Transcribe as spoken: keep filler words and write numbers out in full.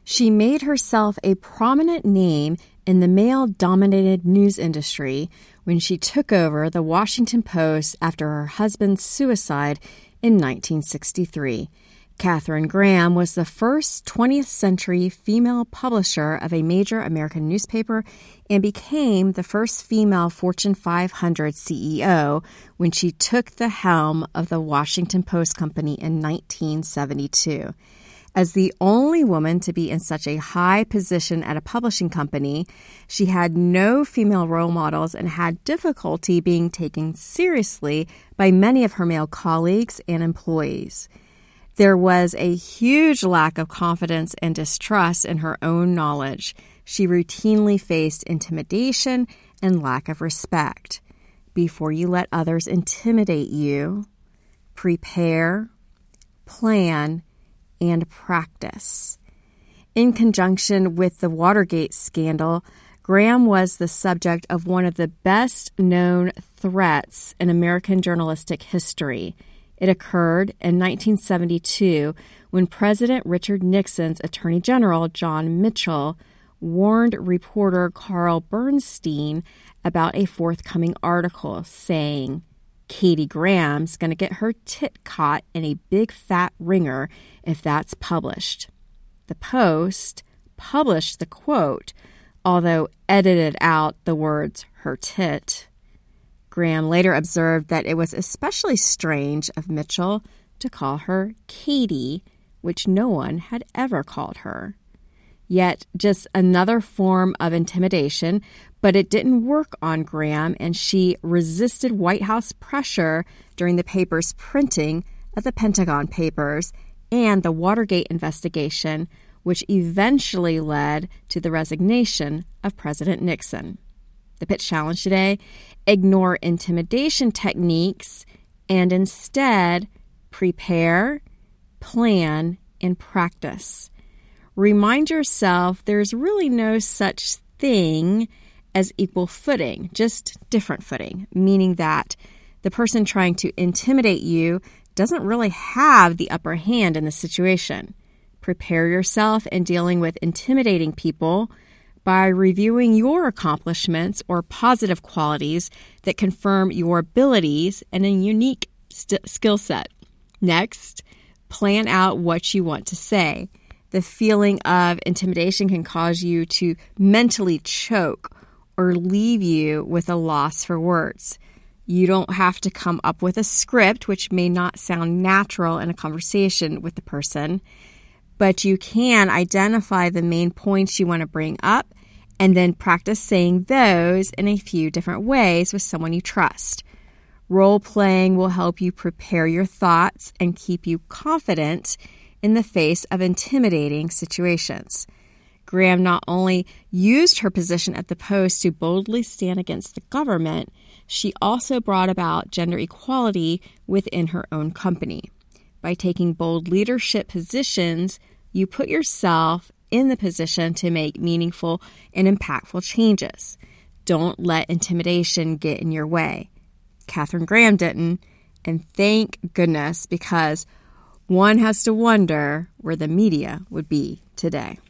She made herself a prominent name in the male-dominated news industry when she took over the Washington Post after her husband's suicide in nineteen sixty-three. Katharine Graham was the first twentieth century female publisher of a major American newspaper and became the first female Fortune five hundred C E O when she took the helm of the Washington Post Company in nineteen seventy-two. As the only woman to be in such a high position at a publishing company, she had no female role models and had difficulty being taken seriously by many of her male colleagues and employees. There was a huge lack of confidence and distrust in her own knowledge. She routinely faced intimidation and lack of respect. Before you let others intimidate you, prepare, plan, and practice. In conjunction with the Watergate scandal, Graham was the subject of one of the best-known threats in American journalistic history. It occurred in nineteen seventy-two when President Richard Nixon's Attorney General John Mitchell warned reporter Carl Bernstein about a forthcoming article saying, "Katie Graham's going to get her tit caught in a big fat ringer if that's published." The Post published the quote, although edited out the words "her tit." Graham later observed that it was especially strange of Mitchell to call her Katie, which no one had ever called her. Yet just another form of intimidation, but it didn't work on Graham, and she resisted White House pressure during the paper's printing of the Pentagon Papers and the Watergate investigation, which eventually led to the resignation of President Nixon. The pitch challenge today: ignore intimidation techniques and instead prepare, plan, and practice. Remind yourself there's really no such thing as equal footing, just different footing, meaning that the person trying to intimidate you doesn't really have the upper hand in the situation. Prepare yourself in dealing with intimidating people by reviewing your accomplishments or positive qualities that confirm your abilities and a unique st- skill set. Next, plan out what you want to say. The feeling of intimidation can cause you to mentally choke or leave you with a loss for words. You don't have to come up with a script, which may not sound natural in a conversation with the person, but you can identify the main points you want to bring up and then practice saying those in a few different ways with someone you trust. Role-playing will help you prepare your thoughts and keep you confident in the face of intimidating situations. Graham not only used her position at the Post to boldly stand against the government, she also brought about gender equality within her own company. By taking bold leadership positions, you put yourself in the position to make meaningful and impactful changes. Don't let intimidation get in your way. Katharine Graham didn't, and thank goodness, because one has to wonder where the media would be today.